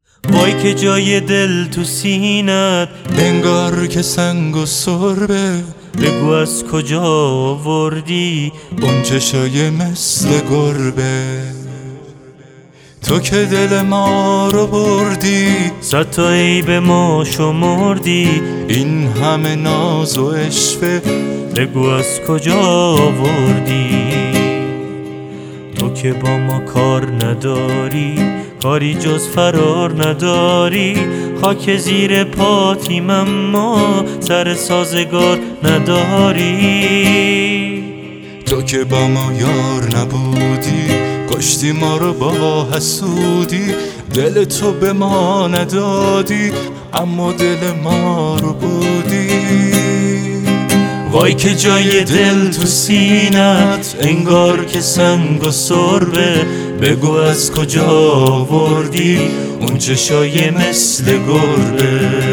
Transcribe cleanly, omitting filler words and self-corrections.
وای که جای دل تو سینت انگار که سنگ و سربه. بگو از کجا آوردی اون چشای مثل گربه. تو که دل ما رو بردی، صد تا عیب ما شمردی. این همه ناز و عشوه بگو از کجا آوردی. تو که با ما کار نداری، کاری جز فرار نداری. خاک زیر پاتیم اما سر سازگار نداری. تو که با ما یار نبودی، کشتی ما رو با حسودی. دل تو به ما ندادی، اما دل ما رو بودی. وای که جای دل تو سینت انگار که سنگ و سربه. بگو از کجا آوردی اون چشای مثل گربه.